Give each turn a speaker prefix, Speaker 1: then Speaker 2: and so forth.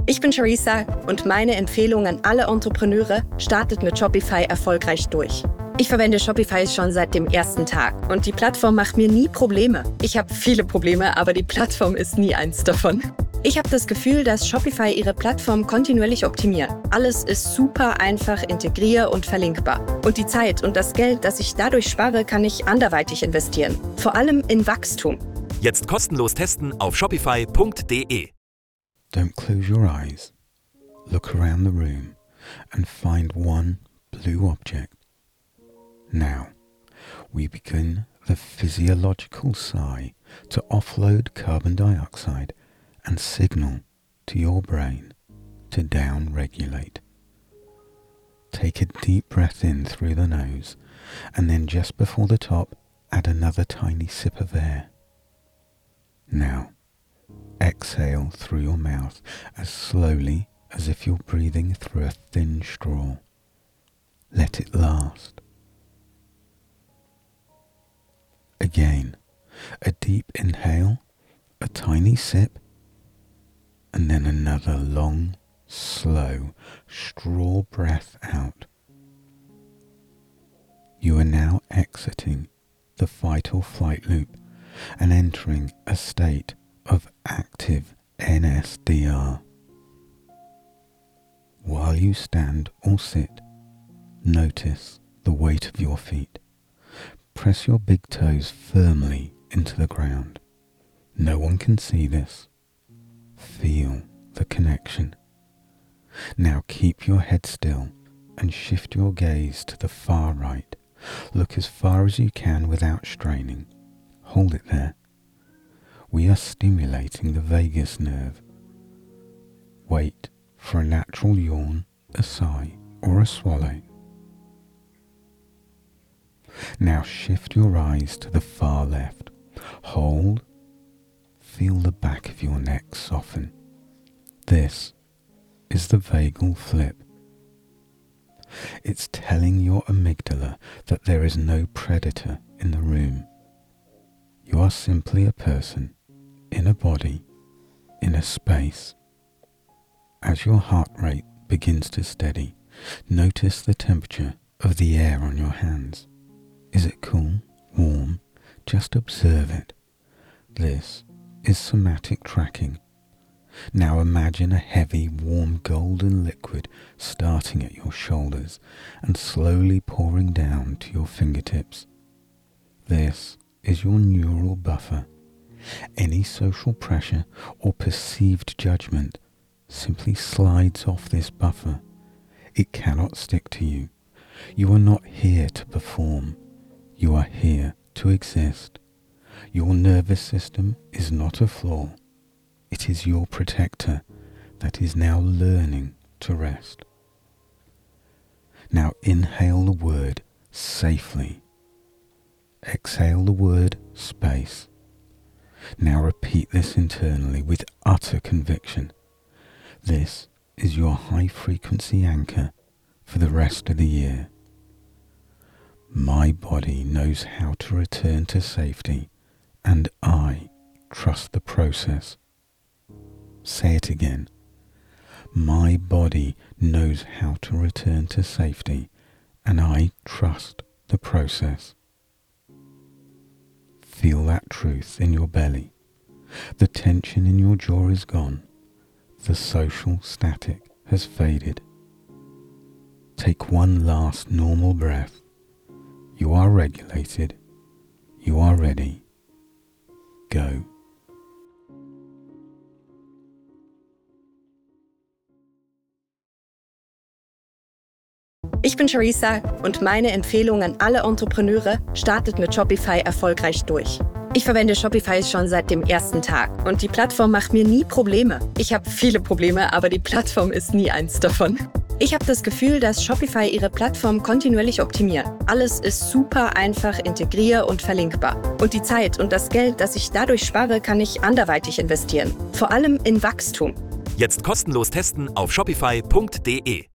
Speaker 1: Ich bin Charissa und meine Empfehlung an alle Entrepreneure: startet mit Shopify erfolgreich durch. Ich verwende Shopify schon seit dem ersten Tag und die Plattform macht mir nie Probleme. Ich habe viele Probleme, aber die Plattform ist nie eins davon. Ich habe das Gefühl, dass Shopify ihre Plattform kontinuierlich optimiert. Alles ist super einfach integrier- und verlinkbar. Und die Zeit und das Geld, das ich dadurch spare, kann ich anderweitig investieren. Vor allem in Wachstum.
Speaker 2: Jetzt kostenlos testen auf shopify.de.
Speaker 3: Don't close your eyes. Look around the room and find one blue object. Now, we begin the physiological sigh to offload carbon dioxide and signal to your brain to down-regulate. Take a deep breath in through the nose, and then just before the top, add another tiny sip of air. Now, exhale through your mouth as slowly as if you're breathing through a thin straw. Let it last. Again, a deep inhale, a tiny sip, and then another long, slow straw breath out. You are now exiting the fight or flight loop and entering a state of active NSDR. While you stand or sit, notice the weight of your feet. Press your big toes firmly into the ground. No one can see this. Feel the connection. Now keep your head still and shift your gaze to the far right. Look as far as you can without straining. Hold it there. We are stimulating the vagus nerve. Wait for a natural yawn, a sigh, or a swallow. Now shift your eyes to the far left. Hold. Feel the back of your neck soften. This is the vagal flip. It's telling your amygdala that there is no predator in the room. You are simply a person in a body, in a space. As your heart rate begins to steady, notice the temperature of the air on your hands. Is it cool, warm? Just observe it. This is somatic tracking. Now imagine a heavy, warm, golden liquid starting at your shoulders and slowly pouring down to your fingertips. This is your neural buffer. Any social pressure or perceived judgment simply slides off this buffer. It cannot stick to you. You are not here to perform. You are here to exist. Your nervous system is not a flaw. It is your protector that is now learning to rest. Now inhale the word safely. Exhale the word space. Now repeat this internally with utter conviction. This is your high frequency anchor for the rest of the year. My body knows how to return to safety, and I trust the process. Say it again. My body knows how to return to safety, and I trust the process. Feel that truth in your belly. The tension in your jaw is gone. The social static has faded. Take one last normal breath. You are regulated. You are ready. Go.
Speaker 1: Ich bin Charissa und meine Empfehlung an alle Entrepreneure: startet mit Shopify erfolgreich durch. Ich verwende Shopify schon seit dem ersten Tag und die Plattform macht mir nie Probleme. Ich habe viele Probleme, aber die Plattform ist nie eins davon. Ich habe das Gefühl, dass Shopify ihre Plattform kontinuierlich optimiert. Alles ist super einfach integrier- und verlinkbar. Und die Zeit und das Geld, das ich dadurch spare, kann ich anderweitig investieren. Vor allem in Wachstum.
Speaker 2: Jetzt kostenlos testen auf shopify.de.